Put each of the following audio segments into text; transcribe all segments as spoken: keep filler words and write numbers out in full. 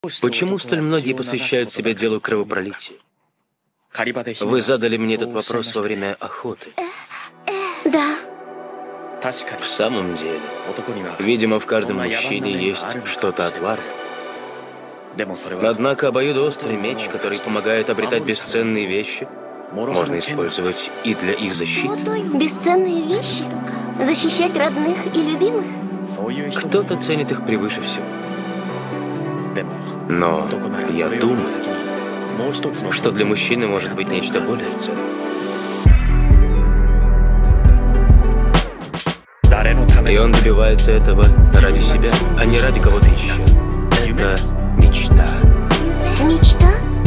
Почему столь многие посвящают себя делу кровопролития? Вы задали мне этот вопрос во время охоты. Да. В самом деле, видимо, в каждом мужчине есть что-то отварное. Однако обоюдоострый меч, который помогает обретать бесценные вещи, можно использовать и для их защиты. Бесценные вещи? Защищать родных и любимых? Кто-то ценит их превыше всего. Но я думаю, что для мужчины может быть нечто более ценное. И он добивается этого ради себя, а не ради кого-то еще. Это мечта. Мечта?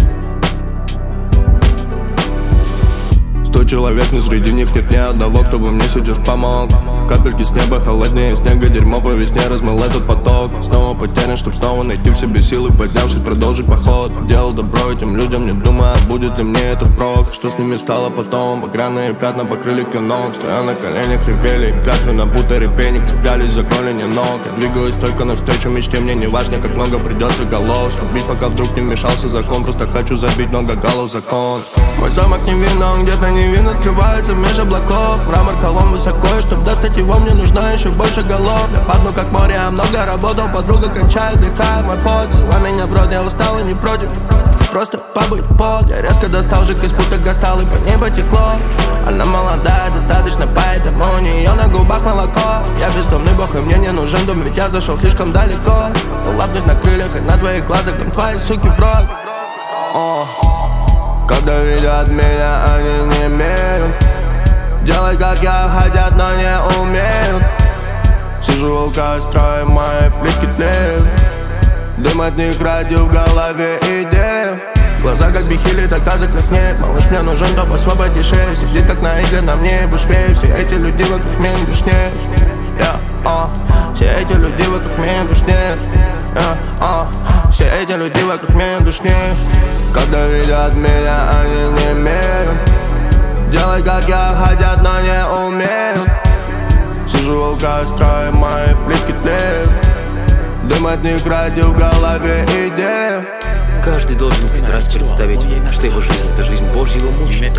Сто человек, но среди них нет ни одного, кто бы мне сейчас помог. Капельки с неба холоднее снега, дерьмо по весне размыл этот поток. Снова потерян, чтоб снова найти в себе силы, поднявшись, продолжить поход. Делал добро этим людям, не думая, будет ли мне это впрок. Что с ними стало потом, багряные пятна покрыли клинок. Стоя на коленях ревели, клятвенно будто репейник, цеплялись за голени ног. Я двигаюсь только навстречу мечте, мне не важно, как много придется голов срубить, пока вдруг не вмешался закон. Просто хочу забить много голов закон. Мой замок невинно, он где-то невинно скрывается меж облаков. Мрамор колонн высоко, и чтоб достать его, мне нужно еще больше голов. Я падну как море, я много работал, подруга кончает, дыхает мой пот. Взяла меня в рот, я устал и не против, просто побыть под. Я резко достал жик из путок, достал и по небу текло. Она молодая, достаточно, поэтому у нее на губах молоко. Я бездомный бог, и мне не нужен дом, ведь я зашел слишком далеко. Улыбнусь на крыльях и на твоих глазах, дам твои суки в рот. О. Когда видят меня, они не имеют делать как я хотят, но не умеют. Сижу у костра и мои плитки тлеют. Дым от них родил в голове идею. Глаза как бихили, тока закраснеет. Малыш, мне нужен, топ, освободи шею. Сидит как на игле, на мне и бушвею. Все эти люди вокруг меня душнее. Yeah, oh. Все эти люди вокруг меня душнее. Yeah, oh. Все эти люди вокруг меня душнее. Когда видят меня, они не имеют делать как я хотят, но не умеют. Сижу у костра и мои плитки тлеют. Дым от них родил в голове идею. Каждый должен хоть раз представить, что его жизнь — это жизнь Божьего мученика,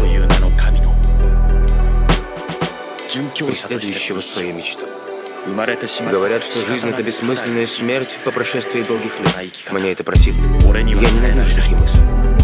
преследующего свою мечту. Говорят, что жизнь — это бессмысленная смерть по прошествии долгих лет. Мне это противно. Я ненавижу такие мысли.